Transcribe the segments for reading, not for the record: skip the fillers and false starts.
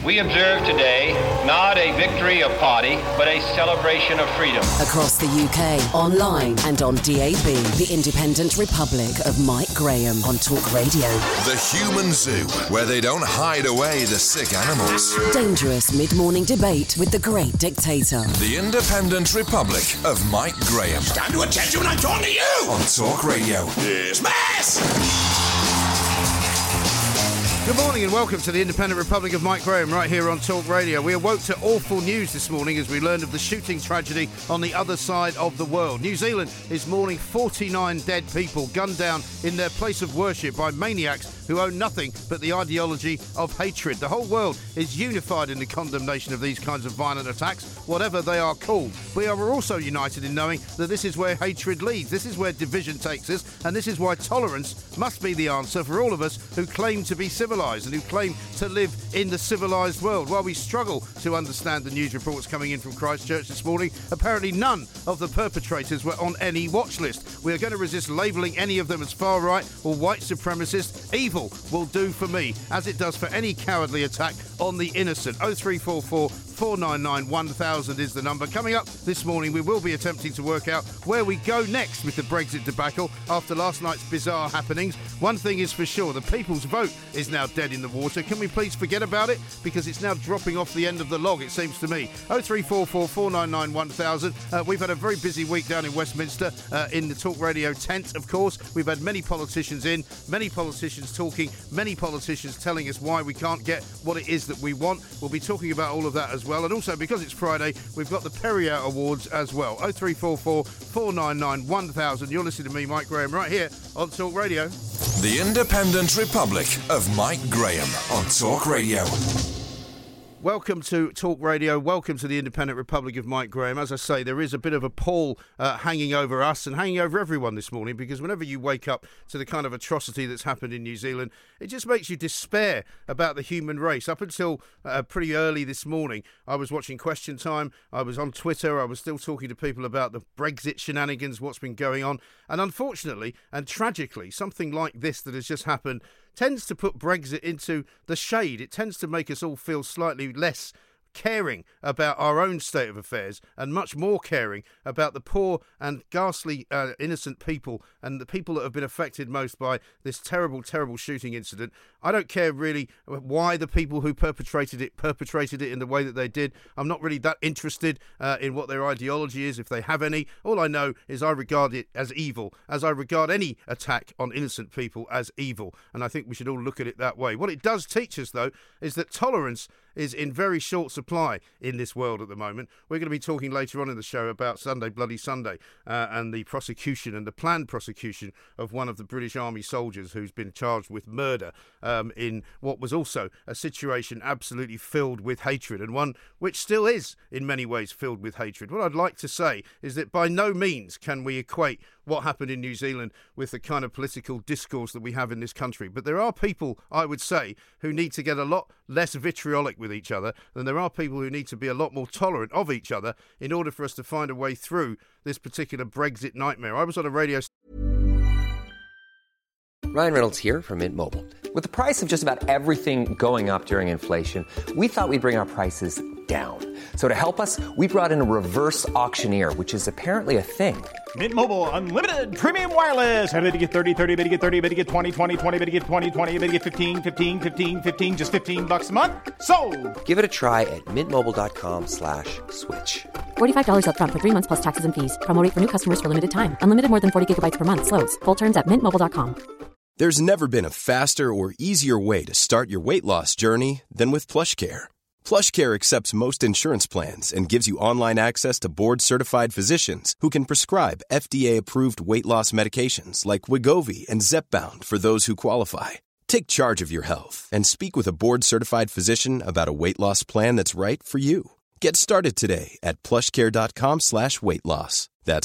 We observe today not a victory of party, but a celebration of freedom. Across the UK, online and on DAB, the Independent Republic of Mike Graham on Talk Radio. The Human Zoo, where they don't hide away the sick animals. Dangerous mid-morning debate with the great dictator. The Independent Republic of Mike Graham. Stand to attention when I'm talking to you! On Talk Radio. Dismiss! Good morning and welcome to the Independent Republic of Mike Graham right here on Talk Radio. We awoke to awful news this morning as we learned of the shooting tragedy on the other side of the world. New Zealand is mourning 49 dead people gunned down in their place of worship by maniacs who own nothing but the ideology of hatred. The whole world is unified in the condemnation of these kinds of violent attacks, whatever they are called. We are also united in knowing that this is where hatred leads, this is where division takes us, and this is why tolerance must be the answer for all of us who claim to be civilised and who claim to live in the civilised world. While we struggle to understand the news reports coming in from Christchurch this morning, apparently none of the perpetrators were on any watch list. We are going to resist labelling any of them as far right or white supremacists. Evil will do for me, as it does for any cowardly attack on the innocent. 0344 499 1000 is the number. Coming up this morning, we will be attempting to work out where we go next with the Brexit debacle after last night's bizarre happenings. One thing is for sure, the people's vote is now dead in the water. Can we please forget about it? Because it's now dropping off the end of the log, it seems to me. 0344 499 1000. We've had a very busy week down in Westminster in the Talk Radio tent, of course. We've had many politicians in, many politicians talking, many politicians telling us why we can't get what it is that we want. We'll be talking about all of that as well. And also, because it's Friday, we've got the Perrier Awards as well. 0344 499 1000. You're listening to me, Mike Graham, right here on Talk Radio. The Independent Republic of Mike Graham on Talk Radio. Welcome to Talk Radio. Welcome to the Independent Republic of Mike Graham. As I say, there is a bit of a pall hanging over us and hanging over everyone this morning, because whenever you wake up to the kind of atrocity that's happened in New Zealand, it just makes you despair about the human race. Up until pretty early this morning, I was watching Question Time. I was on Twitter. I was still talking to people about the Brexit shenanigans, what's been going on. And unfortunately and tragically, something like this that has just happened tends to put Brexit into the shade. It tends to make us all feel slightly less caring about our own state of affairs and much more caring about the poor and ghastly innocent people and the people that have been affected most by this terrible, terrible shooting incident. I don't care really why the people who perpetrated it in the way that they did. I'm not really that interested in what their ideology is, if they have any. All I know is I regard it as evil, as I regard any attack on innocent people as evil, and I think we should all look at it that way. What it does teach us, though, is that tolerance is in very short supply in this world at the moment. We're going to be talking later on in the show about Sunday Bloody Sunday and the prosecution and the planned prosecution of one of the British Army soldiers who's been charged with murder in what was also a situation absolutely filled with hatred, and one which still is in many ways filled with hatred. What I'd like to say is that by no means can we equate what happened in New Zealand with the kind of political discourse that we have in this country. But there are people, I would say, who need to get a lot less vitriolic with each other than there are people who need to be a lot more tolerant of each other in order for us to find a way through this particular Brexit nightmare. I was on a radio... Ryan Reynolds here from Mint Mobile. With the price of just about everything going up during inflation, we thought we'd bring our prices down. So to help us, we brought in a reverse auctioneer, which is apparently a thing. Mint Mobile Unlimited Premium Wireless. How to get 30, 30, bit to get 30, bit to get 20, 20, 20, bit to get 20, 20, bit to get 15, 15, 15, 15, just $15 a month? Sold! Give it a try at mintmobile.com/switch. $45 up front for 3 months plus taxes and fees. Promo rate for new customers for limited time. Unlimited more than 40 gigabytes per month. Slows full terms at mintmobile.com. There's never been a faster or easier way to start your weight loss journey than with PlushCare. PlushCare accepts most insurance plans and gives you online access to board-certified physicians who can prescribe FDA-approved weight loss medications like Wegovy and Zepbound for those who qualify. Take charge of your health and speak with a board-certified physician about a weight loss plan that's right for you. Get started today at plushcare.com/weight loss. That's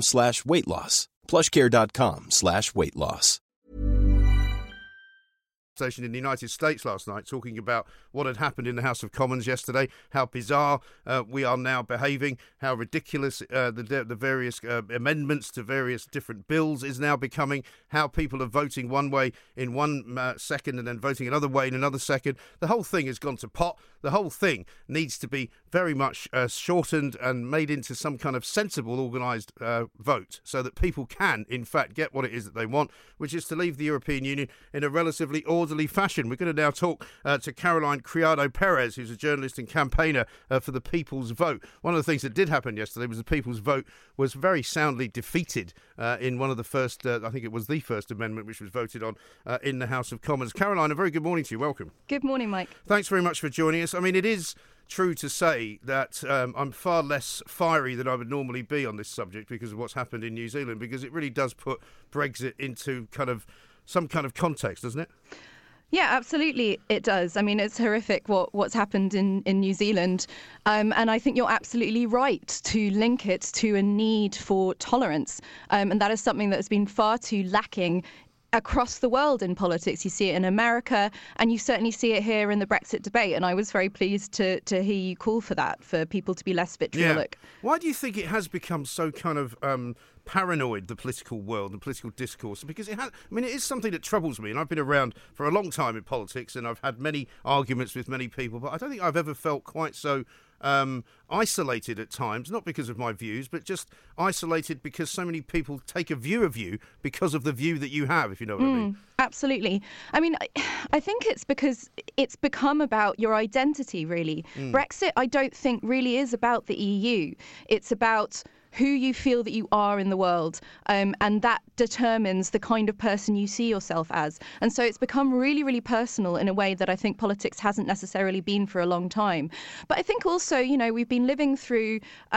plushcare.com/weight loss. plushcare.com/weight loss. station in the United States last night talking about what had happened in the House of Commons yesterday, how bizarre we are now behaving, how ridiculous the various amendments to various different bills is now becoming, how people are voting one way in one second and then voting another way in another second. The whole thing has gone to pot. The whole thing needs to be very much shortened and made into some kind of sensible, organised vote so that people can, in fact, get what it is that they want, which is to leave the European Union in a relatively orderly fashion. We're going to now talk to Caroline Criado Perez, who's a journalist and campaigner for the People's Vote. One of the things that did happen yesterday was the People's Vote was very soundly defeated in one of the first, I think it was the first amendment which was voted on in the House of Commons. Caroline, a very good morning to you. Welcome. Good morning, Mike. Thanks very much for joining us. I mean, it is true to say that I'm far less fiery than I would normally be on this subject because of what's happened in New Zealand, because it really does put Brexit into some kind of context, doesn't it? Yeah, absolutely it does. I mean, it's horrific what's happened in New Zealand. And I think you're absolutely right to link it to a need for tolerance. And that is something that has been far too lacking across the world in politics. You see it in America, and you certainly see it here in the Brexit debate. And I was very pleased to hear you call for that, for people to be less vitriolic. Yeah. Why do you think it has become so kind of paranoid, the political world and political discourse? Because it is something that troubles me, and I've been around for a long time in politics, and I've had many arguments with many people, but I don't think I've ever felt quite so isolated at times, not because of my views, but just isolated because so many people take a view of you because of the view that you have, if you know what I mean. Absolutely. I mean, I think it's because it's become about your identity, really. Brexit, I don't think, really is about the EU. It's about who you feel that you are in the world, and that determines the kind of person you see yourself as. And so it's become really, really personal in a way that I think politics hasn't necessarily been for a long time. But I think also, we've been living through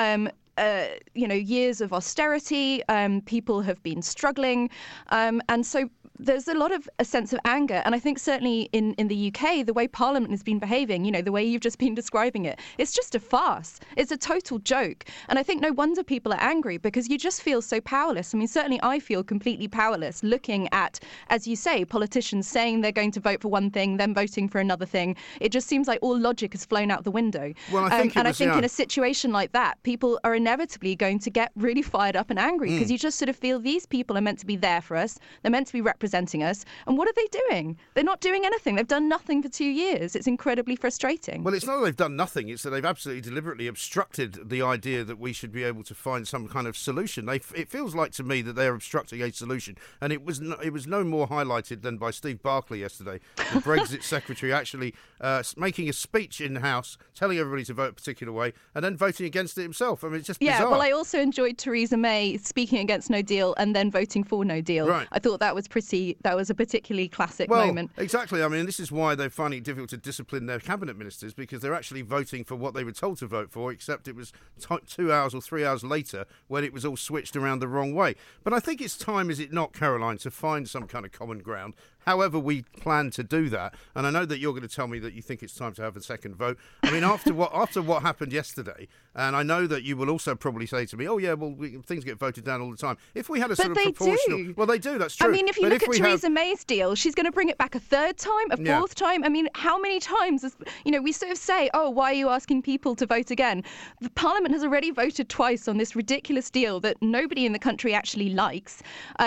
years of austerity. People have been struggling, and so there's a sense of anger. And I think certainly in the UK, the way Parliament has been behaving, the way you've just been describing it, it's just a farce. It's a total joke. And I think no wonder people are angry, because you just feel so powerless. I mean, certainly I feel completely powerless looking at, as you say, politicians saying they're going to vote for one thing, then voting for another thing. It just seems like all logic has flown out the window. Well, I think in a situation like that, people are inevitably going to get really fired up and angry, because you just sort of feel these people are meant to be there for us. They're meant to be representing us. And what are they doing? They're not doing anything. They've done nothing for 2 years. It's incredibly frustrating. Well, it's not that they've done nothing. It's that they've absolutely deliberately obstructed the idea that we should be able to find some kind of solution. It feels like to me that they're obstructing a solution. And it was no more highlighted than by Steve Barclay yesterday, the Brexit secretary, actually making a speech in the House, telling everybody to vote a particular way, and then voting against it himself. I mean, it's just bizarre. Yeah, well, I also enjoyed Theresa May speaking against no deal and then voting for no deal. Right. I thought that was a particularly classic moment. Exactly. I mean, this is why they're finding it difficult to discipline their cabinet ministers, because they're actually voting for what they were told to vote for, except it was 2 hours or 3 hours later when it was all switched around the wrong way. But I think it's time, is it not, Caroline, to find some kind of common ground, however we plan to do that. And I know that you're going to tell me that you think it's time to have a second vote. I mean, after what happened yesterday, and I know that you will also probably say to me, oh, yeah, well, things get voted down all the time. If we had a sort of proportional... Do. Well, they do, that's true. I mean, if you look at Theresa May's deal, she's going to bring it back a third time, a fourth time. I mean, how many times, we sort of say, oh, why are you asking people to vote again? The Parliament has already voted twice on this ridiculous deal that nobody in the country actually likes.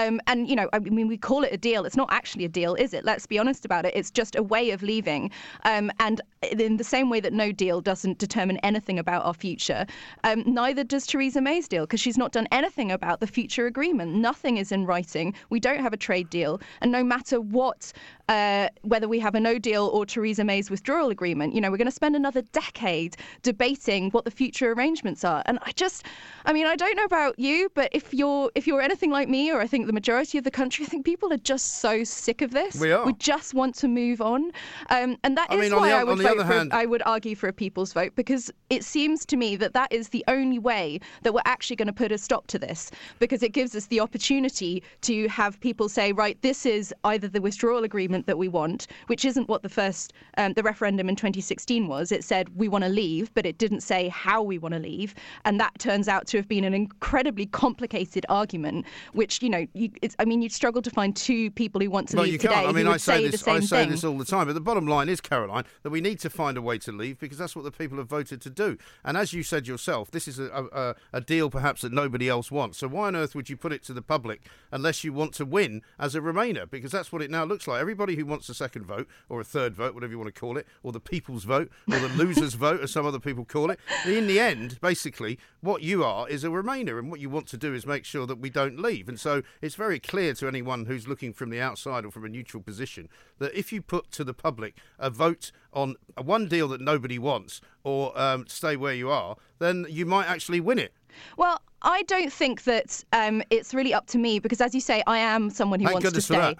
We call it a deal. It's not actually a deal, is it? Let's be honest about it. It's just a way of leaving. And in the same way that no deal doesn't determine anything about our future, neither does Theresa May's deal, because she's not done anything about the future agreement. Nothing is in writing. We don't have a trade deal. And no matter what, whether we have a no deal or Theresa May's withdrawal agreement, we're going to spend another decade debating what the future arrangements are. And I don't know about you, but if you're anything like me, or I think the majority of the country, I think people are just so sick of this. We are. We just want to move on. And that is why I would I would argue for a people's vote, because it seems to me that that is the only way that we're actually going to put a stop to this, because it gives us the opportunity to have people say, right, this is either the withdrawal agreement that we want, which isn't what the first the referendum in 2016 was. It said we want to leave, but it didn't say how we want to leave, and that turns out to have been an incredibly complicated argument, which you'd struggle to find two people who want to leave today. I mean, I say this all the time, but the bottom line is, Caroline, that we need to find a way to leave, because that's what the people have voted to do. And as you said yourself, this is a deal perhaps that nobody else wants. So why on earth would you put it to the public unless you want to win as a Remainer? Because that's what it now looks like. Everybody who wants a second vote, or a third vote, whatever you want to call it, or the people's vote, or the loser's vote, as some other people call it, in the end, basically, what you are is a Remainer, and what you want to do is make sure that we don't leave. And so it's very clear to anyone who's looking from the outside or from a neutral position that if you put to the public a vote on one deal that nobody wants, or stay where you are, then you might actually win it. Well, I don't think that it's really up to me, because, as you say, I am someone who wants to stay.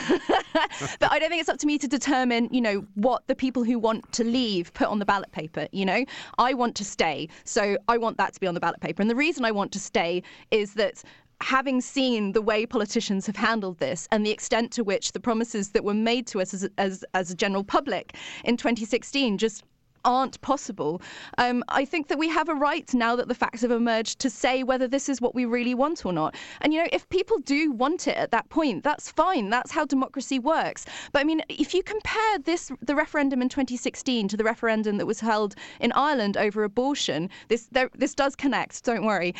But I don't think it's up to me to determine, what the people who want to leave put on the ballot paper. I want to stay, so I want that to be on the ballot paper. And the reason I want to stay is that, having seen the way politicians have handled this and the extent to which the promises that were made to us as a general public in 2016 just aren't possible, I think that we have a right, now that the facts have emerged, to say whether this is what we really want or not. And, if people do want it at that point, that's fine. That's how democracy works. But, I mean, if you compare the referendum in 2016 to the referendum that was held in Ireland over abortion, this does connect, don't worry.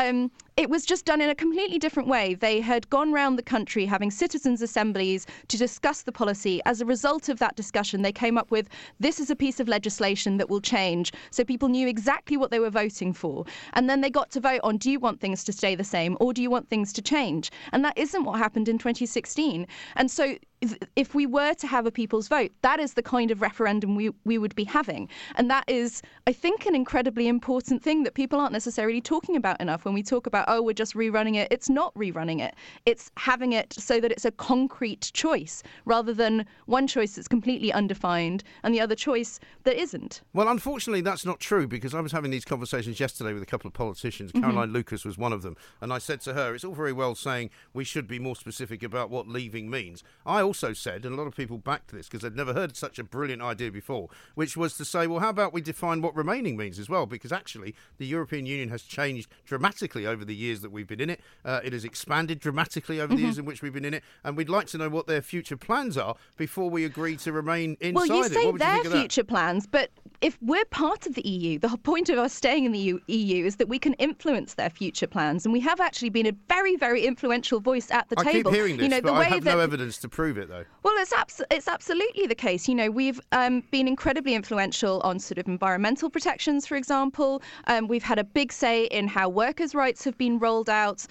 It was just done in a completely different way. They had gone round the country having citizens' assemblies to discuss the policy. As a result of that discussion, they came up with, this is a piece of legislation that will change. So people knew exactly what they were voting for. And then they got to vote on, do you want things to stay the same, or do you want things to change? And that isn't what happened in 2016. And so if we were to have a people's vote, that is the kind of referendum we would be having. And that is, I think, an incredibly important thing that people aren't necessarily talking about enough when we talk about, we're just rerunning it. It's not rerunning it. It's having it so that it's a concrete choice, rather than one choice that's completely undefined and the other choice that isn't. Well, unfortunately, that's not true, because I was having these conversations yesterday with a couple of politicians. Caroline Lucas was one of them. And I said to her, it's all very well saying we should be more specific about what leaving means. I also said, and a lot of people backed this because they'd never heard such a brilliant idea before, which was to say, well, how about we define what remaining means as well? Because actually, the European Union has changed dramatically over the years that we've been in it. It has expanded dramatically over the years in which we've been in it. And we'd like to know what their future plans are before we agree to remain inside it. Well, you say their think of future plans, but if we're part of the EU, the whole point of us staying in the EU is that we can influence their future plans. And we have actually been a very, very influential voice at the table. I keep hearing this, but I have no evidence to prove it, though. Well, it's absolutely the case. We've been incredibly influential on sort of environmental protections, for example. We've had a big say in how workers' rights have been rolled out.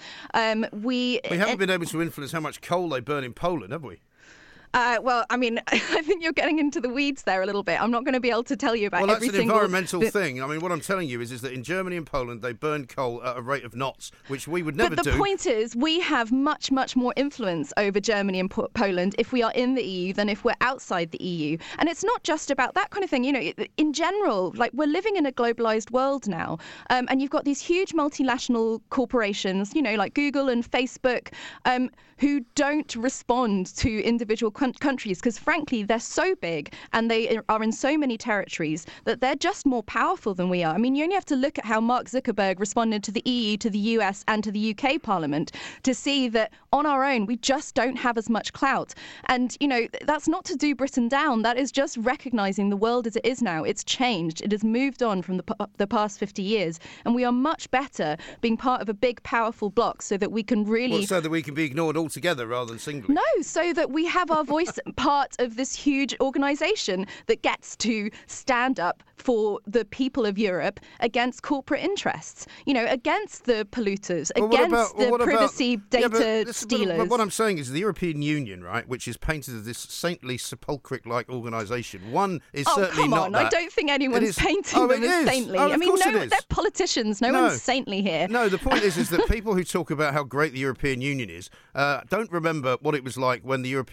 We haven't been able to influence how much coal they burn in Poland, have we? Well, I mean, I think you're getting into the weeds there a little bit. I'm not going to be able to tell you about every single... Well, that's an environmental thing. I mean, what I'm telling you is that in Germany and Poland, they burn coal at a rate of knots, which we would never do. But the point is, we have much, much more influence over Germany and Poland if we are in the EU than if we're outside the EU. And it's not just about that kind of thing. In general, like, we're living in a globalised world now, and you've got these huge multinational corporations, like Google and Facebook, who don't respond to individual countries because, frankly, they're so big and they are in so many territories that they're just more powerful than we are. I mean, you only have to look at how Mark Zuckerberg responded to the EU, to the US and to the UK Parliament to see that on our own, we just don't have as much clout. And, that's not to do Britain down. That is just recognising the world as it is now. It's changed. It has moved on from the past 50 years. And we are much better being part of a big, powerful bloc so that we can really... Well, so that we can be ignored altogether rather than singly. No, so that we have our voice part of this huge organisation that gets to stand up for the people of Europe against corporate interests, against the polluters, against the privacy data stealers. But what I'm saying is the European Union, right, which is painted as this saintly, sepulchric-like organisation, one is certainly not that. I don't think anyone's painting them as saintly. I mean, they're politicians. No one's saintly here. No, the point is that people who talk about how great the European Union is don't remember what it was like when the European Union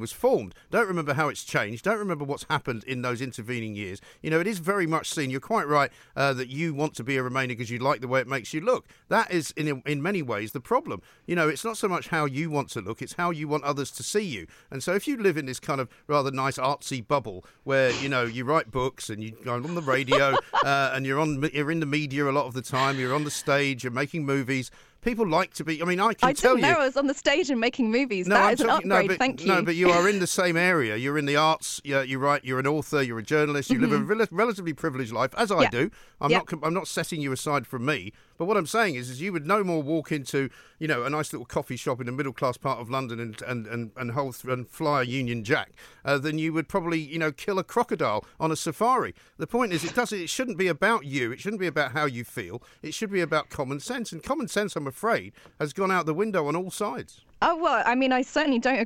was formed. Don't remember how it's changed. Don't remember what's happened in those intervening years. You know, it is very much seen. You're quite right that you want to be a Remainer because you like the way it makes you look. That is, in many ways, the problem. You know, it's not so much how you want to look, it's how you want others to see you. And so if you live in this kind of rather nice artsy bubble where, you know, you write books and you go on the radio and you're in the media a lot of the time, you're on the stage, you're making movies. People like to be. I mean, I can tell you. I didn't know I was on the stage and making movies. That is an upgrade. Thank you. No, but you are in the same area. You're in the arts. You write. You're an author. You're a journalist. You live a relatively privileged life, as I do. I'm not setting you aside from me. But what I'm saying is you would no more walk into, you know, a nice little coffee shop in the middle class part of London and fly a Union Jack than you would probably, you know, kill a crocodile on a safari. The point is, it shouldn't be about you. It shouldn't be about how you feel. It should be about common sense. And common sense, I'm afraid, has gone out the window on all sides. Oh, well, I mean, I certainly don't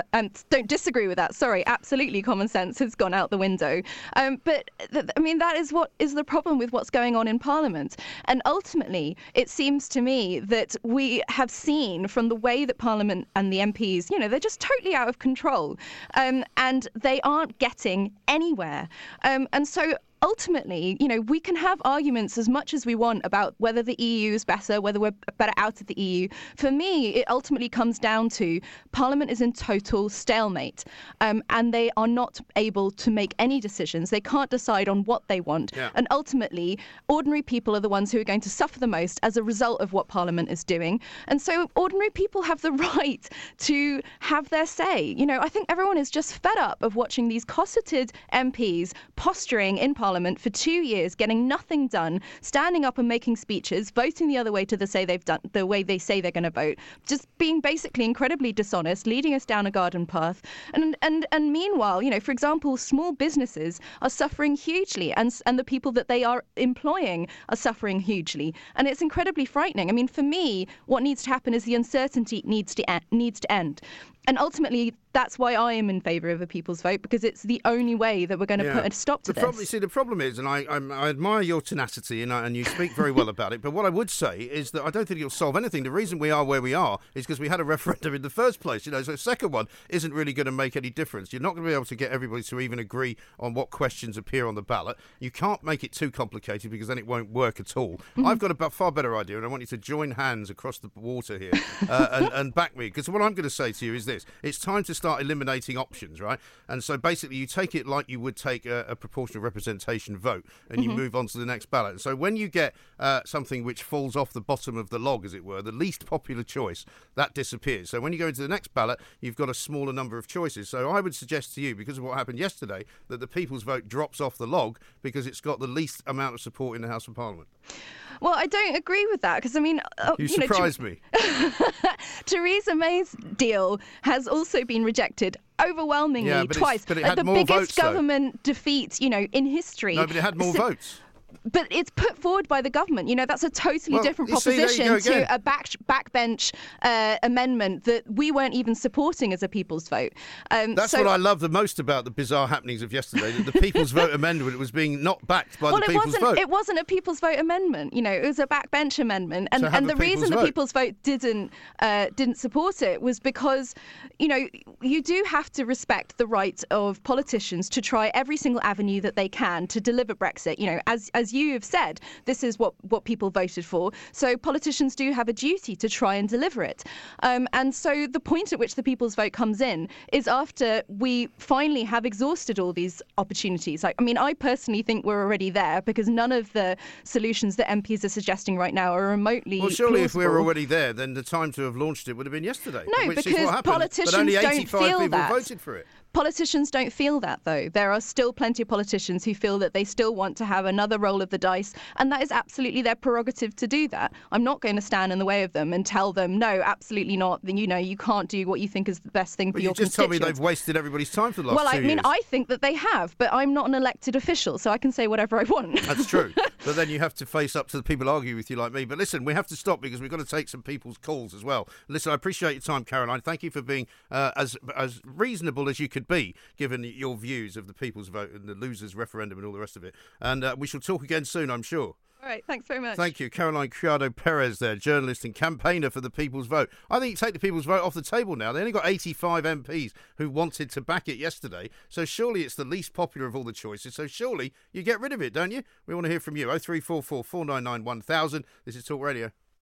disagree with that. Sorry, absolutely common sense has gone out the window. But that is what is the problem with what's going on in Parliament. And ultimately, it seems to me that we have seen from the way that Parliament and the MPs, you know, they're just totally out of control and they aren't getting anywhere. And so ultimately, you know, we can have arguments as much as we want about whether the EU is better, whether we're better out of the EU. For me, it ultimately comes down to Parliament is in total stalemate, and they are not able to make any decisions. They can't decide on what they want. Yeah. And ultimately, ordinary people are the ones who are going to suffer the most as a result of what Parliament is doing. And so ordinary people have the right to have their say. You know, I think everyone is just fed up of watching these cosseted MPs posturing in Parliament for 2 years, getting nothing done, standing up and making speeches, voting the other way to the way they say they're going to vote, just being basically incredibly dishonest, leading us down a garden path. And meanwhile, you know, for example, small businesses are suffering hugely, and the people that they are employing are suffering hugely, and it's incredibly frightening. I mean, for me, what needs to happen is the uncertainty needs to end. And ultimately, that's why I am in favour of a people's vote, because it's the only way that we're going to put a stop to this. The problem is, and I admire your tenacity, and you speak very well about it, but what I would say is that I don't think it'll solve anything. The reason we are where we are is because we had a referendum in the first place. You know, so the second one isn't really going to make any difference. You're not going to be able to get everybody to even agree on what questions appear on the ballot. You can't make it too complicated because then it won't work at all. Mm-hmm. I've got a far better idea, and I want you to join hands across the water here and back me, because what I'm going to say to you is this. It's time to start eliminating options, right? And so basically you take it like you would take a proportional representation vote, and you move on to the next ballot. And so when you get something which falls off the bottom of the log, as it were, the least popular choice, that disappears. So when you go into the next ballot, you've got a smaller number of choices. So I would suggest to you, because of what happened yesterday, that the people's vote drops off the log because it's got the least amount of support in the House of Parliament. Well, I don't agree with that, because, I mean... you surprised me. Theresa May's deal has also been rejected overwhelmingly twice. But it had the more biggest votes, government defeat, you know, in history. No, but it had more votes. But it's put forward by the government. You know, that's a totally different proposition to a backbench amendment that we weren't even supporting as a people's vote. That's what I love the most about the bizarre happenings of yesterday, that the people's vote amendment was being not backed by the people's vote. It wasn't a people's vote amendment. You know, it was a backbench amendment. And the reason the people's vote didn't support it was because, you know, you do have to respect the right of politicians to try every single avenue that they can to deliver Brexit. You know, as you have said, this is what people voted for. So politicians do have a duty to try and deliver it. And so the point at which the people's vote comes in is after we finally have exhausted all these opportunities. I mean, I personally think we're already there, because none of the solutions that MPs are suggesting right now are remotely Well, surely plausible. If we were already there, then the time to have launched it would have been yesterday. No, because politicians but only 85 don't feel people that. voted for it. Politicians don't feel that, though. There are still plenty of politicians who feel that they still want to have another roll of the dice, and that is absolutely their prerogative to do that. I'm not going to stand in the way of them and tell them, no, absolutely not. You know, you can't do what you think is the best thing for your constituents. You just told me they've wasted everybody's time for the last 2 years. Well, I mean, I think that they have, but I'm not an elected official, so I can say whatever I want. That's true. But then you have to face up to the people arguing with you like me. But listen, we have to stop because we've got to take some people's calls as well. Listen, I appreciate your time, Caroline. Thank you for being as reasonable as you could be, given your views of the people's vote and the losers referendum and all the rest of it. And we shall talk again soon, I'm sure. All right, thanks very much. Thank you. Caroline Criado Perez there, journalist and campaigner for the People's Vote. I think you take the People's Vote off the table now. They only got 85 MPs who wanted to back it yesterday, so surely it's the least popular of all the choices, so surely you get rid of it, don't you? We want to hear from you. 0344 499 1000. This is Talk Radio.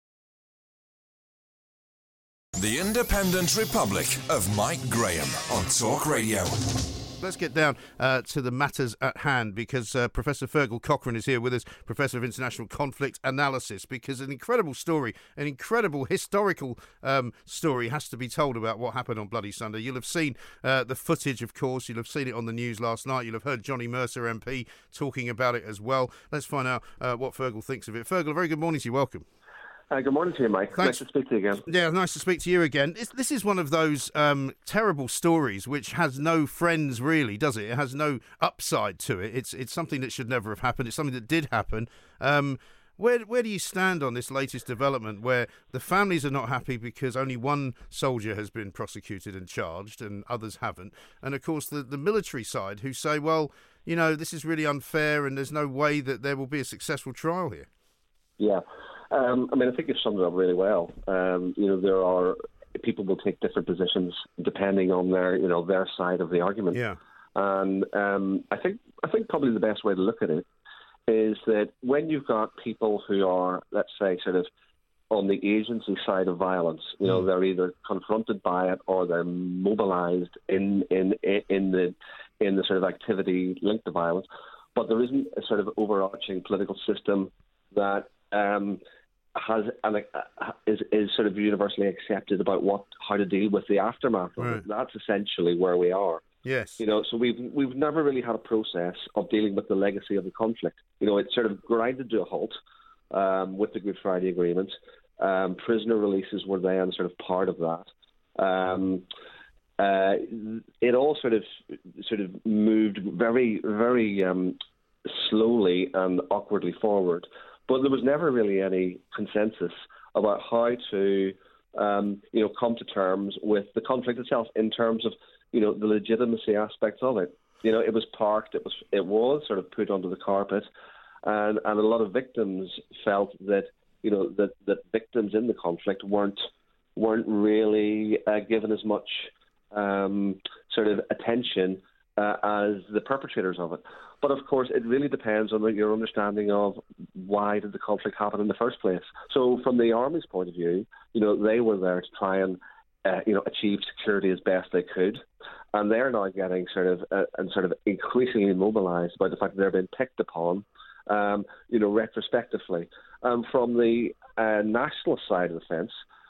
The Independent Republic of Mike Graham on Talk Radio. Let's get down to the matters at hand, because Professor Fergal Cochrane is here with us, Professor of International Conflict Analysis, because an incredible story, an incredible historical story has to be told about what happened on Bloody Sunday. You'll have seen the footage, of course. You'll have seen it on the news last night. You'll have heard Johnny Mercer MP talking about it as well. Let's find out what Fergal thinks of it. Fergal, a very good morning to you. Welcome. Good morning to you, Mike. Thanks. Nice to speak to you again. Yeah, nice to speak to you again. This is one of those terrible stories which has no friends, really, does it? It has no upside to it. It's something that should never have happened. It's something that did happen. Where do you stand on this latest development where the families are not happy because only one soldier has been prosecuted and charged and others haven't? And, of course, the military side who say, well, you know, this is really unfair and there's no way that there will be a successful trial here. Yeah. I mean, I think you've summed it up really well. There are people will take different positions depending on their side of the argument. Yeah. And I think probably the best way to look at it is that when you've got people who are, let's say, sort of on the agency side of violence, they're either confronted by it or they're mobilised in the sort of activity linked to violence, but there isn't a sort of overarching political system that is sort of universally accepted about how to deal with the aftermath of it. That's essentially where we are. Yes. So we've never really had a process of dealing with the legacy of the conflict. It sort of grinded to a halt with the Good Friday Agreement. Prisoner releases were then sort of part of that. It all sort of moved very, very slowly and awkwardly forward. But there was never really any consensus about how to, come to terms with the conflict itself in terms of, the legitimacy aspects of it. It was parked, it was sort of put under the carpet, and a lot of victims felt that, that victims in the conflict weren't really given as much sort of attention as the perpetrators of it. But of course, it really depends on your understanding of why did the conflict happen in the first place. So from the Army's point of view, they were there to try and achieve security as best they could, and they're now getting sort of increasingly mobilised by the fact that they're being picked upon, retrospectively. From the nationalist side of the fence,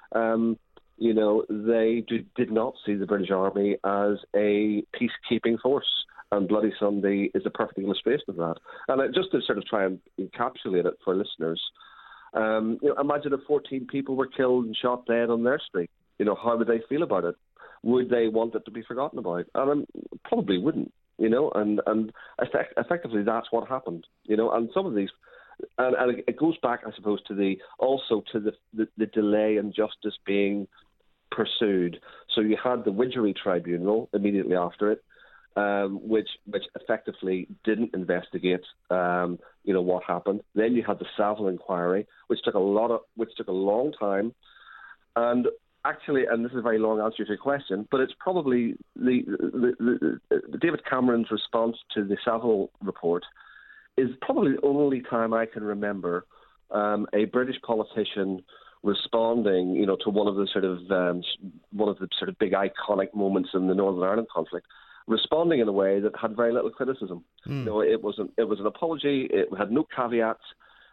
they did not see the British Army as a peacekeeping force. And Bloody Sunday is a perfect illustration of that. And just to sort of try and encapsulate it for listeners, imagine if 14 people were killed and shot dead on their street. How would they feel about it? Would they want it to be forgotten about? And probably wouldn't. And effectively that's what happened. And some of these, and it goes back, I suppose, to the delay in justice being pursued. So you had the Widgery Tribunal immediately after it, which effectively didn't investigate, what happened. Then you had the Savile inquiry, which took a long time, and actually, and this is a very long answer to your question, but it's probably the David Cameron's response to the Savile report is probably the only time I can remember a British politician responding, to one of the sort of big iconic moments in the Northern Ireland conflict, responding in a way that had very little criticism. It was an apology. It had no caveats.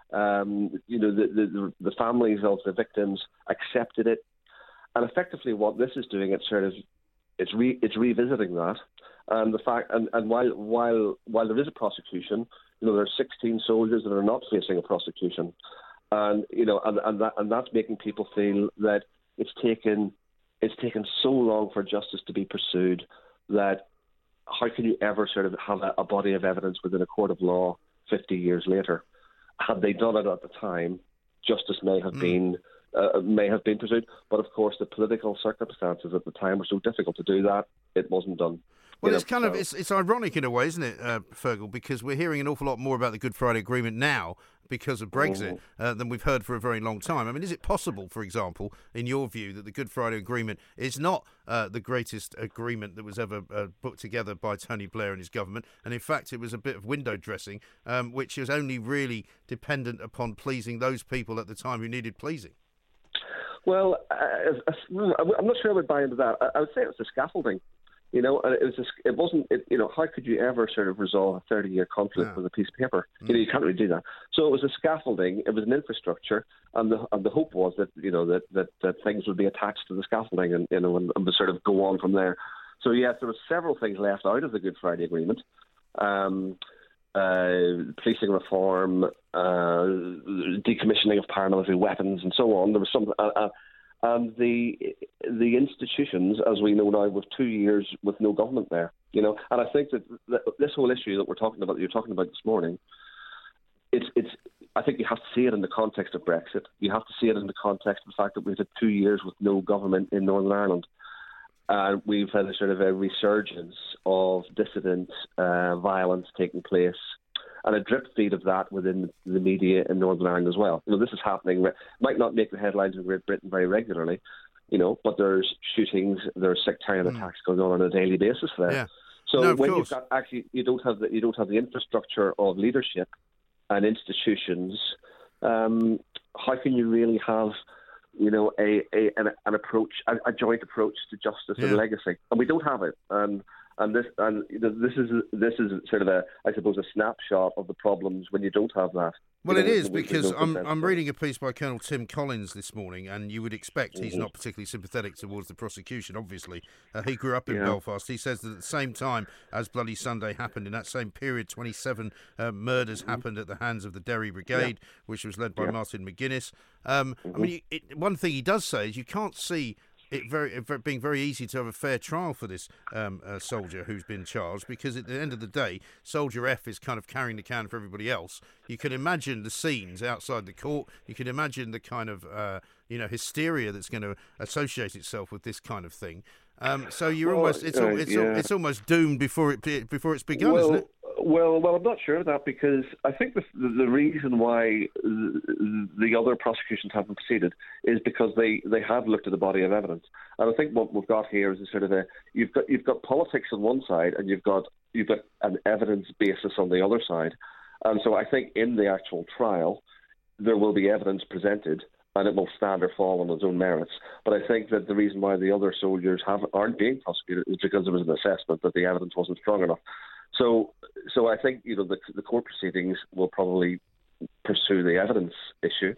The families of the victims accepted it, and effectively, what this is doing, it's revisiting that, and the fact, and while there is a prosecution, there are 16 soldiers that are not facing a prosecution, and that's making people feel that it's taken so long for justice to be pursued that how can you ever sort of have a body of evidence within a court of law 50 years later? Had they done it at the time, justice may have been pursued. But of course, the political circumstances at the time were so difficult to do that, it wasn't done. Well, it's ironic in a way, isn't it, Fergal? Because we're hearing an awful lot more about the Good Friday Agreement now, because of Brexit than we've heard for a very long time. I mean, is it possible, for example, in your view, that the Good Friday Agreement is not the greatest agreement that was ever put together by Tony Blair and his government, and in fact it was a bit of window dressing, which is only really dependent upon pleasing those people at the time who needed pleasing? Well, I'm not sure I would buy into that. I would say it was the scaffolding. And it wasn't. How could you ever sort of resolve a 30-year conflict with a piece of paper? You can't really do that. So it was a scaffolding. It was an infrastructure, and the hope was that that things would be attached to the scaffolding, and would sort of go on from there. So yes, there were several things left out of the Good Friday Agreement. Policing reform, decommissioning of paramilitary weapons, and so on. There was some. And the institutions, as we know now, with 2 years with no government there, and I think that this whole issue that you're talking about this morning, I think you have to see it in the context of Brexit. You have to see it in the context of the fact that we've had 2 years with no government in Northern Ireland. And we've had a sort of a resurgence of dissident violence taking place, and a drip feed of that within the media in Northern Ireland as well. This is happening. Might not make the headlines in Great Britain very regularly, but there's shootings, there's sectarian attacks going on a daily basis there. Yeah. So when you've got you don't have the infrastructure of leadership and institutions. How can you really have an approach, a joint approach to justice and legacy? And we don't have it. And this is sort of a snapshot of the problems when you don't have that. Well, it is, because I'm reading a piece by Colonel Tim Collins this morning, and you would expect he's not particularly sympathetic towards the prosecution, obviously. He grew up in Belfast. He says that at the same time as Bloody Sunday happened, in that same period, 27 murders happened at the hands of the Derry Brigade, which was led by Martin McGuinness. One thing he does say is you can't see it being very easy to have a fair trial for this soldier who's been charged, because at the end of the day, Soldier F is kind of carrying the can for everybody else. You can imagine the scenes outside the court. You can imagine the kind of hysteria that's going to associate itself with this kind of thing. So you're it's almost doomed before it's begun, isn't it? Well, I'm not sure of that, because I think the reason why the other prosecutions haven't proceeded is because they have looked at the body of evidence, and I think what we've got here is a sort of you've got politics on one side, and you've got an evidence basis on the other side, and so I think in the actual trial there will be evidence presented, and it will stand or fall on its own merits. But I think that the reason why the other soldiers aren't being prosecuted is because there was an assessment that the evidence wasn't strong enough. So I think the court proceedings will probably pursue the evidence issue,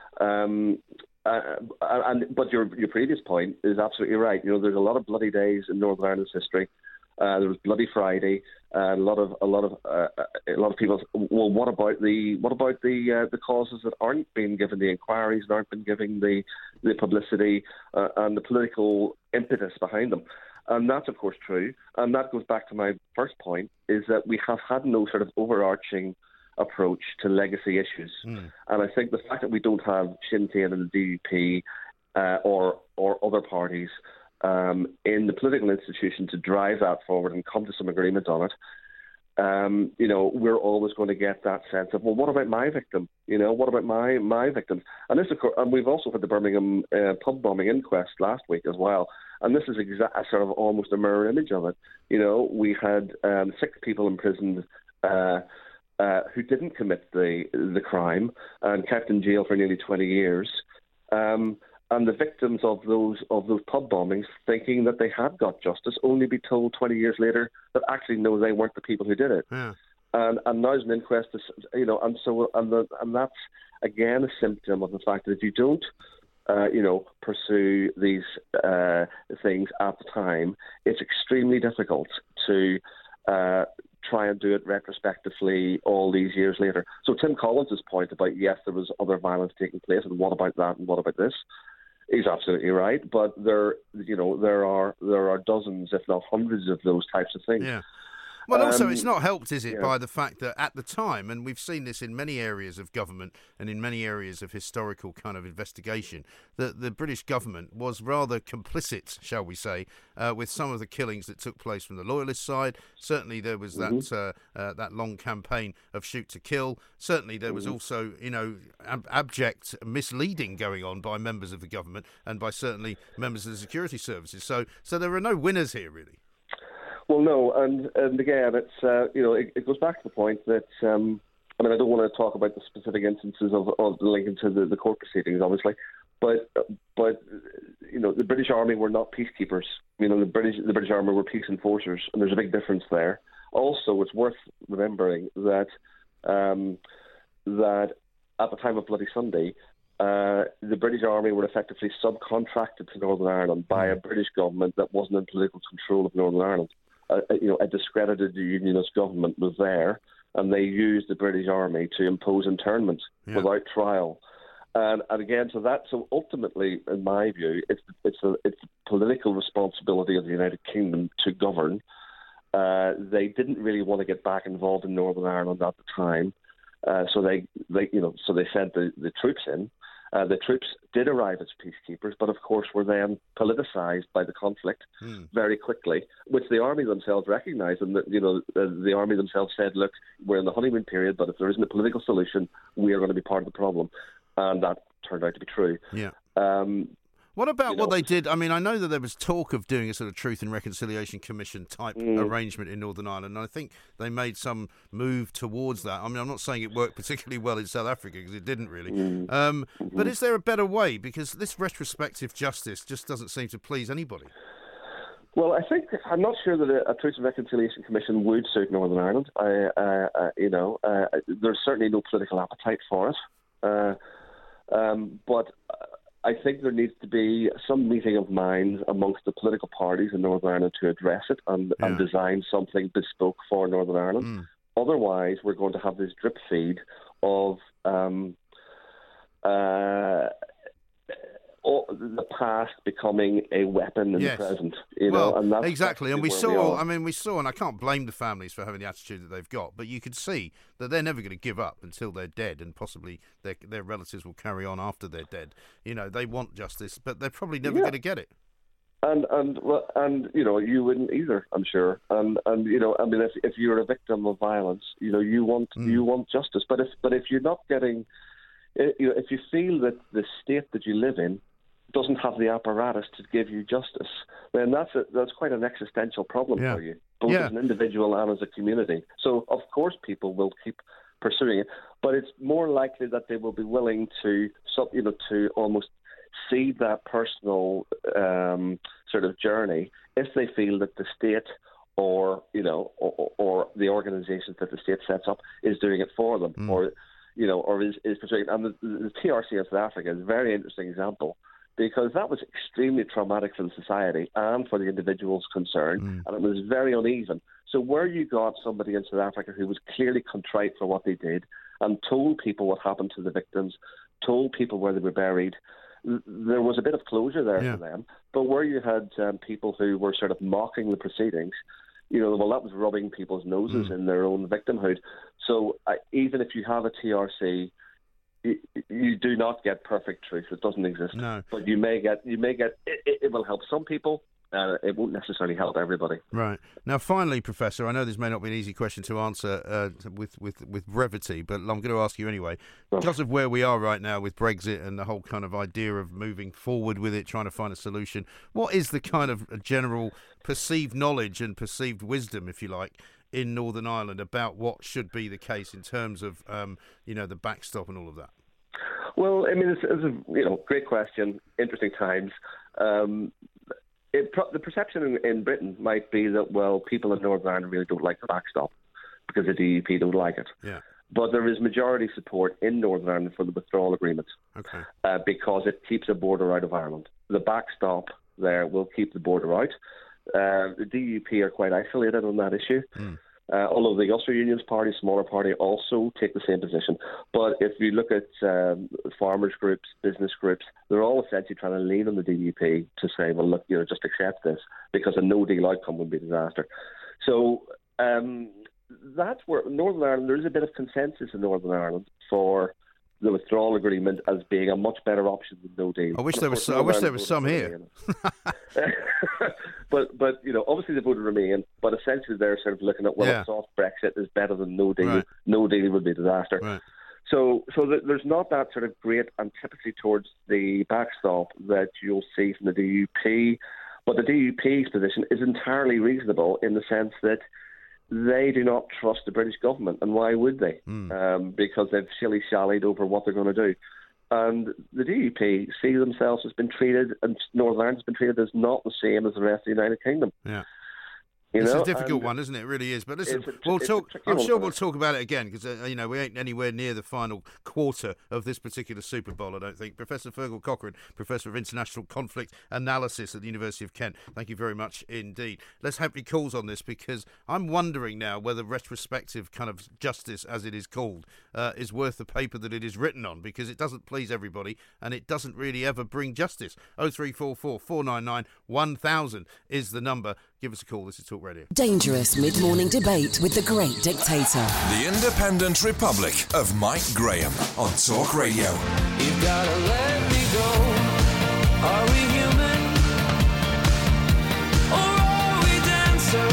but your previous point is absolutely right. There's a lot of bloody days in Northern Ireland's history. There was Bloody Friday. A lot of people. Well, what about the causes that aren't being given the inquiries and aren't been given the publicity and the political impetus behind them? And that's, of course, true. And that goes back to my first point, is that we have had no sort of overarching approach to legacy issues. And I think the fact that we don't have Sinn Féin and the DUP or other parties in the political institution to drive that forward and come to some agreement on it, we're always going to get that sense of, well, what about my victim? What about my victims? And this, of course, and we've also had the Birmingham pub bombing inquest last week as well. And this is sort of almost a mirror image of it. We had 6 people imprisoned who didn't commit the crime and kept in jail for nearly 20 years. And the victims of those pub bombings, thinking that they had got justice, only be told 20 years later that actually no, they weren't the people who did it. Yeah. And now there's an inquest, and that's again a symptom of the fact that if you don't pursue these things at the time, it's extremely difficult to try and do it retrospectively all these years later. So Tim Collins' point about, yes, there was other violence taking place, and what about that, and what about this? He's absolutely right, but there are dozens, if not hundreds, of those types of things. Yeah. Well, also, it's not helped, is it, by the fact that at the time, and we've seen this in many areas of government and in many areas of historical kind of investigation, that the British government was rather complicit, shall we say, with some of the killings that took place from the Loyalist side. Certainly there was that long campaign of shoot to kill. Certainly there was also, abject misleading going on by members of the government and by certainly members of the security services. So there are no winners here, really. Well, no, and again, it's it goes back to the point that I don't want to talk about the specific instances of linking to the court proceedings, obviously, but the British Army were not peacekeepers. The British Army were peace enforcers, and there's a big difference there. Also, it's worth remembering that that at the time of Bloody Sunday, the British Army were effectively subcontracted to Northern Ireland by a British government that wasn't in political control of Northern Ireland. A discredited unionist government was there, and they used the British Army to impose internment without trial. And again, so ultimately, in my view, it's the political responsibility of the United Kingdom to govern. They didn't really want to get back involved in Northern Ireland at the time, so they sent the troops in. The troops did arrive as peacekeepers, but of course were then politicised by the conflict very quickly, which the army themselves recognised. And the army themselves said, "Look, we're in the honeymoon period, but if there isn't a political solution, we are going to be part of the problem." And that turned out to be true. Yeah. What about what they did? I mean, I know that there was talk of doing a sort of Truth and Reconciliation Commission type arrangement in Northern Ireland, and I think they made some move towards that. I mean, I'm not saying it worked particularly well in South Africa, because it didn't really. But is there a better way? Because this retrospective justice just doesn't seem to please anybody. Well, I'm not sure that a Truth and Reconciliation Commission would suit Northern Ireland. There's certainly no political appetite for it. But I think there needs to be some meeting of minds amongst the political parties in Northern Ireland to address it and design something bespoke for Northern Ireland. Otherwise, we're going to have this drip feed of the past becoming a weapon in the present. And that's exactly. And we saw, and I can't blame the families for having the attitude that they've got, but you could see that they're never going to give up until they're dead, and possibly their relatives will carry on after they're dead. They want justice, but they're probably never going to get it. And you wouldn't either, I'm sure. And if you're a victim of violence, you want justice. But if you're not getting, if you feel that the state that you live in doesn't have the apparatus to give you justice, then that's quite an existential problem for you, both as an individual and as a community. So of course people will keep pursuing it, but it's more likely that they will be willing to almost cede that personal sort of journey if they feel that the state or the organisations that the state sets up is doing it for them, or is pursuing. And the TRC in South Africa is a very interesting example, because that was extremely traumatic for the society and for the individuals concerned, and it was very uneven. So where you got somebody in South Africa who was clearly contrite for what they did and told people what happened to the victims, told people where they were buried, there was a bit of closure there for them. But where you had people who were sort of mocking the proceedings, that was rubbing people's noses in their own victimhood. So even if you have a TRC, you do not get perfect truth. It doesn't exist. No. But you may get. It will help some people. It won't necessarily help everybody. Right. Now, finally, Professor, I know this may not be an easy question to answer with brevity, but I'm going to ask you anyway. Because of where we are right now with Brexit and the whole kind of idea of moving forward with it, trying to find a solution, what is the kind of general perceived knowledge and perceived wisdom, if you like, in Northern Ireland about what should be the case in terms of, the backstop and all of that? Well, it's a great question. Interesting times. The perception in Britain might be that, people in Northern Ireland really don't like the backstop because the DUP don't like it. Yeah. But there is majority support in Northern Ireland for the withdrawal agreement, because it keeps a border out of Ireland. The backstop there will keep the border out. The DUP are quite isolated on that issue. Although the Ulster Union's party, smaller party, also take the same position. But if you look at farmers groups, business groups, they're all essentially trying to lean on the DUP to say, well, look, just accept this, because a no-deal outcome would be a disaster. So that's where Northern Ireland, there is a bit of consensus in Northern Ireland for the withdrawal agreement as being a much better option than no deal. I wish there was some here. but obviously they voted Remain, but essentially they're sort of looking at, a soft Brexit is better than no deal. Right. No deal would be a disaster. Right. So there's not that sort of great antipathy towards the backstop that you'll see from the DUP, but the DUP's position is entirely reasonable in the sense that they do not trust the British government, and why would they? Because they've shilly-shallied over what they're going to do. And the DUP see themselves as been treated, and Northern Ireland has been treated as not the same as the rest of the United Kingdom. Yeah. It's a difficult one, isn't it? It really is. But listen, we'll talk. I'm sure we'll talk about it again because we ain't anywhere near the final quarter of this particular Super Bowl, I don't think. Professor Fergal Cochrane, Professor of International Conflict Analysis at the University of Kent. Thank you very much indeed. Let's have your calls on this because I'm wondering now whether retrospective kind of justice, as it is called, is worth the paper that it is written on, because it doesn't please everybody and it doesn't really ever bring justice. 0344 499 1000 is the number. Give us a call. This is Talk Radio. Dangerous mid-morning debate with the great dictator. The Independent Republic of Mike Graham on Talk Radio. You've gotta let me go. Are we human? Or are we dancer?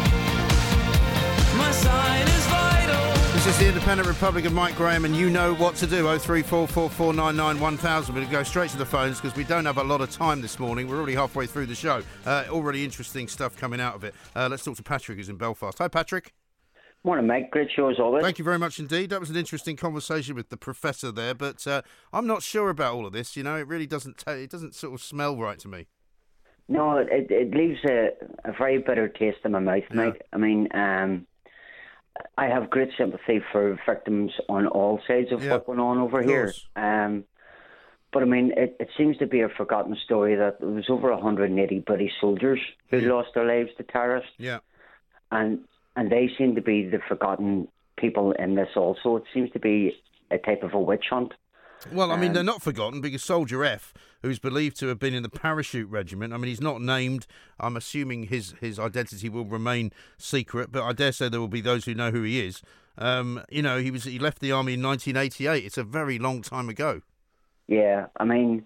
My sign is vital. This is the Independent Republic of Mike Graham, and you know what to do. 0344 499 1000. We're going to go straight to the phones because we don't have a lot of time this morning. We're already halfway through the show. Already interesting stuff coming out of it. Let's talk to Patrick, who's in Belfast. Hi, Patrick. Morning, mate. Great show as always. Thank you very much indeed. That was an interesting conversation with the professor there, but I'm not sure about all of this. It really doesn't sort of smell right to me. No, it leaves a very bitter taste in my mouth, mate. I mean, I have great sympathy for victims on all sides of what's going on over here. But I mean, it seems to be a forgotten story that there was over 180 British soldiers who lost their lives to terrorists. Yeah. And they seem to be the forgotten people in this also. It seems to be a type of a witch hunt. Well, I mean, they're not forgotten because Soldier F, who's believed to have been in the parachute regiment, I mean, he's not named. I'm assuming his identity will remain secret, but I dare say there will be those who know who he is. He left the army in 1988. It's a very long time ago. Yeah, I mean,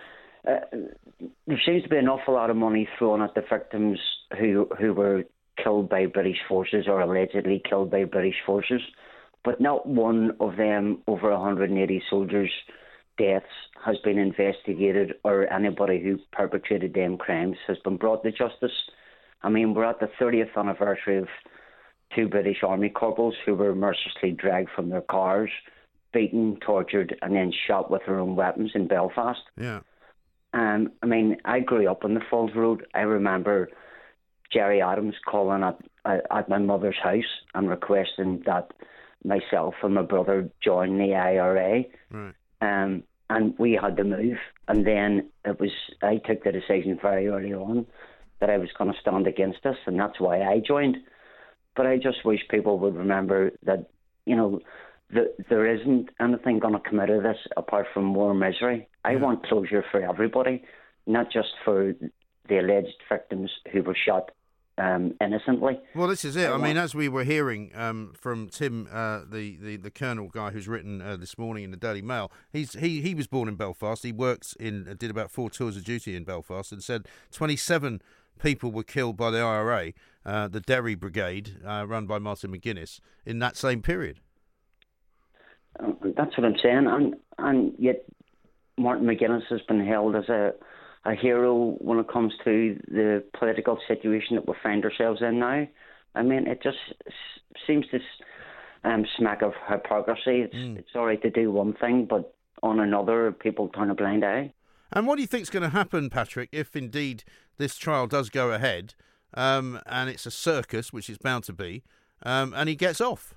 there seems to be an awful lot of money thrown at the victims who were killed by British forces or allegedly killed by British forces. But not one of them, over 180 soldiers' deaths, has been investigated, or anybody who perpetrated them crimes has been brought to justice. I mean, we're at the 30th anniversary of 2 British Army corporals who were mercilessly dragged from their cars, beaten, tortured, and then shot with their own weapons in Belfast. Yeah. I mean, I grew up on the Falls Road. I remember Gerry Adams calling at my mother's house and requesting that myself and my brother joined the IRA, right. And we had to move. And then I took the decision very early on that I was going to stand against this, and that's why I joined. But I just wish people would remember that, there isn't anything going to come out of this apart from more misery. I want closure for everybody, not just for the alleged victims who were shot innocently. Well, this is it. I mean, as we were hearing from Tim, the Colonel guy who's written this morning in the Daily Mail, he was born in Belfast. He did about 4 tours of duty in Belfast, and said 27 people were killed by the IRA, the Derry Brigade, run by Martin McGuinness, in that same period. That's what I'm saying, and yet Martin McGuinness has been held as a hero when it comes to the political situation that we find ourselves in now. I mean, it just seems to smack of hypocrisy. It's all right to do one thing, but on another, people turn a blind eye. And what do you think is going to happen, Patrick, if indeed this trial does go ahead, and it's a circus, which it's bound to be, and he gets off?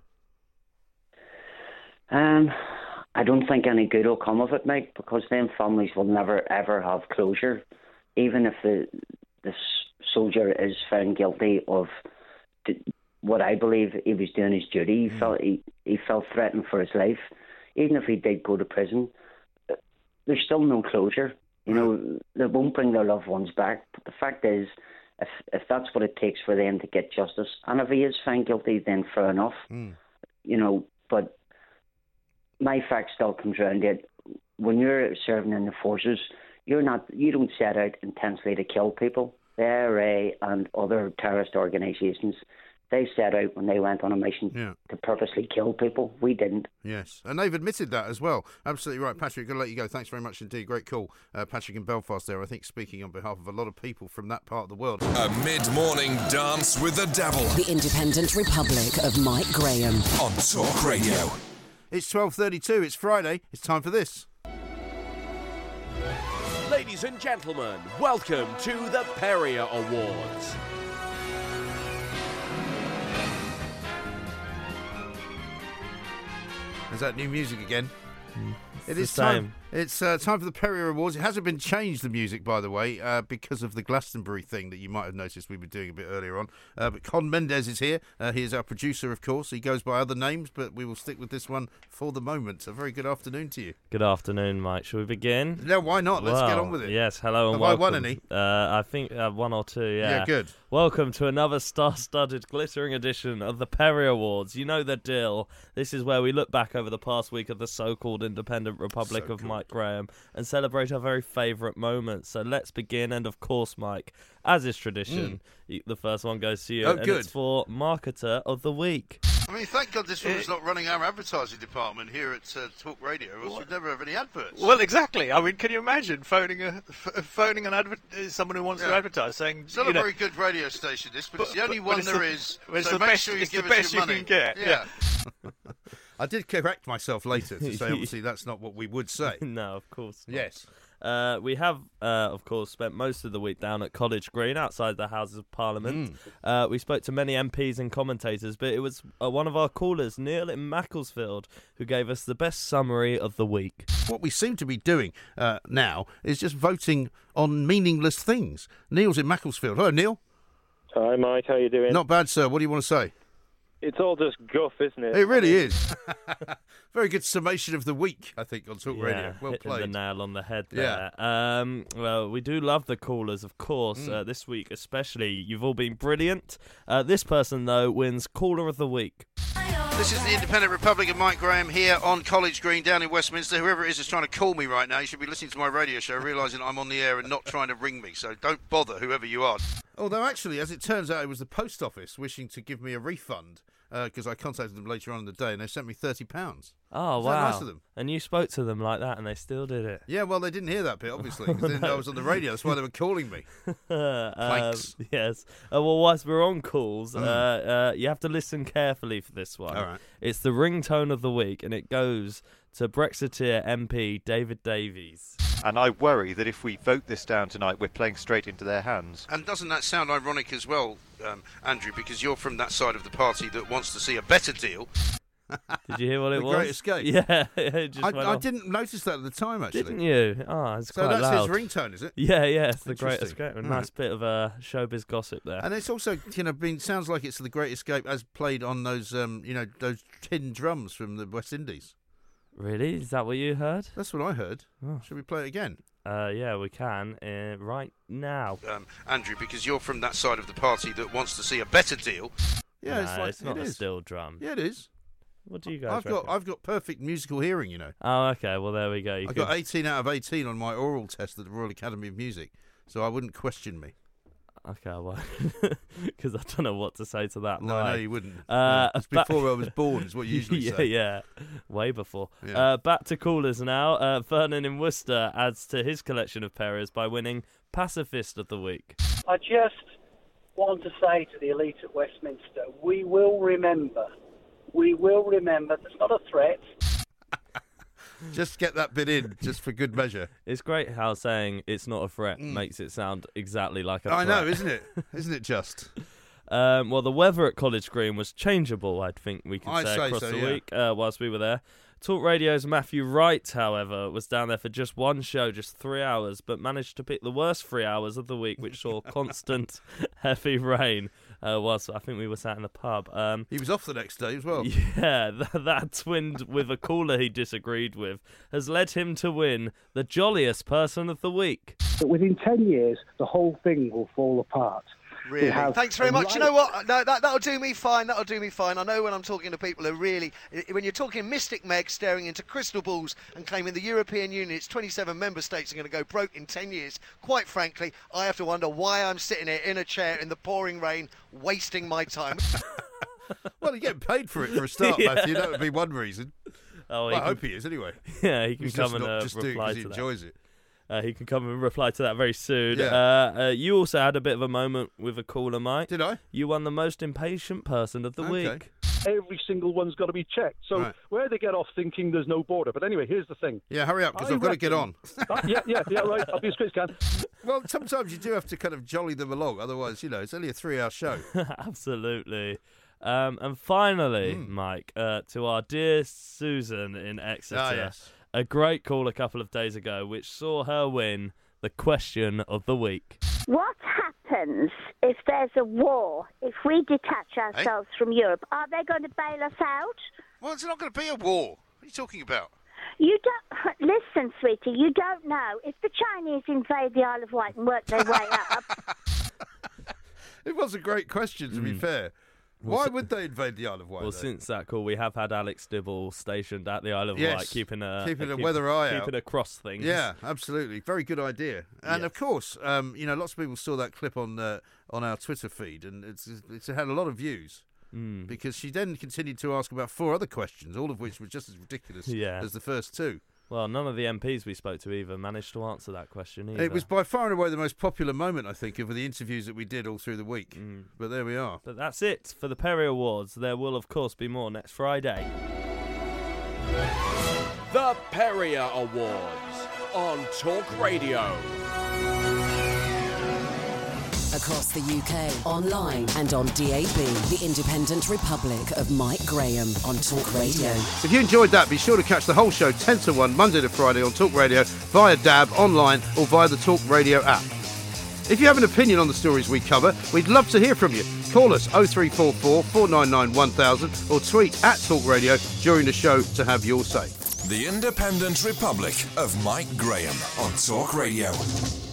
I don't think any good will come of it, Mike, because them families will never, ever have closure. Even if the soldier is found guilty of what I believe he was doing his duty, he felt threatened for his life. Even if he did go to prison, there's still no closure. They won't bring their loved ones back. But the fact is, if that's what it takes for them to get justice, and if he is found guilty, then fair enough. You know, but my fact still comes round to it. When you're serving in the forces, you don't set out intensely to kill people. The IRA and other terrorist organisations, they set out when they went on a mission to purposely kill people. We didn't. Yes, and they've admitted that as well. Absolutely right. Patrick, going to let you go. Thanks very much indeed. Great call. Patrick in Belfast there, I think, speaking on behalf of a lot of people from that part of the world. A mid-morning dance with the devil. The Independent Republic of Mike Graham. On Talk Radio. It's 12:32. It's Friday. It's time for this. Ladies and gentlemen, welcome to the Perrier Awards. Is that new music again? It the is same. time. It's time for the Perrier Awards. It hasn't been changed, the music, by the way, because of the Glastonbury thing that you might have noticed we were doing a bit earlier on. But Con Mendes is here. He is our producer, of course. He goes by other names, but we will stick with this one for the moment. A very good afternoon to you. Good afternoon, Mike. Shall we begin? No, why not? Let's get on with it. Yes, hello and welcome. welcome. Have I won any? I think one or two, yeah. Yeah, good. Welcome to another star-studded, glittering edition of the Perrier Awards. You know the deal. This is where we look back over the past week of the so-called Independent Republic of Mike Graham and celebrate our very favourite moments. So let's begin. And of course, Mike, as is tradition, the first one goes to you. Oh, and good. It's for Marketer of the Week. I mean, thank God this one's not running our advertising department here at Talk Radio, or else we'd never have any adverts. Well, exactly. I mean, can you imagine phoning someone who wants to advertise, saying It's not a very good radio station, this, but it's the only one there is. It's So the make best, sure you it's give the us best your you money. can get. Yeah. I did correct myself later to say, obviously, that's not what we would say. No, of course not. Yes. We have, of course, spent most of the week down at College Green, outside the Houses of Parliament. We spoke to many MPs and commentators, but it was one of our callers, Neil in Macclesfield, who gave us the best summary of the week. What we seem to be doing now is just voting on meaningless things. Neil's in Macclesfield. Hello, Neil. Hi, Mike. How you doing? Not bad, sir. What do you want to say? It's all just guff, isn't it? It really is. Very good summation of the week, I think, on Talk Radio. Well hitting played. the nail on the head there. Well, we do love the callers, of course. This week especially, you've all been brilliant. This person, though, wins Caller of the Week. This is the Independent Republic of Mike Graham here on College Green down in Westminster. Whoever it is trying to call me right now, you should be listening to my radio show, realising I'm on the air and not trying to ring me. So don't bother, whoever you are. Although, actually, as it turns out, it was the post office wishing to give me a refund because I contacted them later on in the day and they sent me £30. Oh, Isn't wow. that nice of them? And you spoke to them like that and they still did it. Yeah, well, they didn't hear that bit, obviously, because they didn't know I was on the radio. That's why they were calling me. Thanks. Yes. Well, whilst we're on calls, you have to listen carefully for this one. All right. It's the ringtone of the week, and it goes to Brexiteer MP David Davies. And I worry that if we vote this down tonight, we're playing straight into their hands. And doesn't that sound ironic as well, Andrew, because you're from that side of the party that wants to see a better deal. Did you hear what it was? The Great Escape. Yeah, it just went I off. didn't notice that at the time, actually. Didn't you? Oh, it's so quite that's loud. his ringtone, is it? Yeah, it's the Great Interesting. Escape. A nice bit of showbiz gossip there. And it's also, sounds like it's the Great Escape as played on those, those tin drums from the West Indies. Really? Is that what you heard? That's what I heard. Oh. Should we play it again? Yeah, we can right now. Andrew, because you're from that side of the party that wants to see a better deal. Yeah, No, it's not a steel drum. Yeah, it is. What do you guys I've got perfect musical hearing, you know. Oh, okay. Well, there we go. I got 18 out of 18 on my oral test at the Royal Academy of Music, so I wouldn't question me. Okay, well, because I don't know what to say to that. No, you wouldn't. It's before I was born, is what you usually say. Yeah, way before. Yeah. Back to callers now. Vernon in Worcester adds to his collection of Perriers by winning Pacifist of the Week. I just want to say to the elite at Westminster, we will remember. That's not a threat. Just get that bit in, just for good measure. It's great how saying it's not a threat makes it sound exactly like a threat. I know, isn't it? Isn't it just? Well, the weather at College Green was changeable, I think we could say across the week whilst we were there. Talk Radio's Matthew Wright, however, was down there for just one show, just 3 hours, but managed to pick the worst 3 hours of the week, which saw constant heavy rain. Whilst I think we were sat in the pub. He was off the next day as well. Yeah, that twinned with a caller he disagreed with has led him to win the jolliest person of the week. But within 10 years, the whole thing will fall apart. Really? Thanks very much. You know what? No, that'll do me fine. That'll do me fine. I know when I'm talking to people who really... When you're talking Mystic Meg staring into crystal balls and claiming the European Union, its 27 member states are going to go broke in 10 years, quite frankly, I have to wonder why I'm sitting here in a chair in the pouring rain, wasting my time. Well, you're getting paid for it for a start, Matthew. That would be one reason. Oh, well, I hope he is, anyway. Yeah, he can He's come just and just reply do it to because he enjoys it. He can come and reply to that very soon. Yeah. You also had a bit of a moment with a caller, Mike. Did I? You won the most impatient person of the week. Every single one's got to be checked. So where they get off thinking there's no border. But anyway, here's the thing. Yeah, hurry up, because I've got to get on. Yeah, right. I'll be as quick as can. Well, sometimes you do have to kind of jolly them along. Otherwise, it's only a 3-hour show. Absolutely. And finally, Mike, to our dear Susan in Exeter. Ah, yes. A great call a couple of days ago, which saw her win the question of the week. What happens if there's a war, if we detach ourselves from Europe? Are they going to bail us out? Well, it's not going to be a war. What are you talking about? You don't... Listen, sweetie, you don't know. If the Chinese invade the Isle of Wight and work their way up... It was a great question, to be fair. Why would they invade the Isle of Wight? Well, since that call, we have had Alex Dibble stationed at the Isle of Wight, keeping a weather eye out, keeping across things. Yeah, absolutely, very good idea. And of course, lots of people saw that clip on our Twitter feed, and it's had a lot of views. Because she then continued to ask about 4 other questions, all of which were just as ridiculous as the first 2. Well, none of the MPs we spoke to either managed to answer that question either. It was by far and away the most popular moment, I think, of the interviews that we did all through the week. But there we are. But that's it for the Perry Awards. There will, of course, be more next Friday. The Perry Awards on Talk Radio. Across the UK, online and on DAB, the Independent Republic of Mike Graham on Talk Radio. If you enjoyed that, be sure to catch the whole show 10 to 1, Monday to Friday on Talk Radio, via DAB, online or via the Talk Radio app. If you have an opinion on the stories we cover, we'd love to hear from you. Call us 0344 499 1000 or tweet at Talk Radio during the show to have your say. The Independent Republic of Mike Graham on Talk Radio.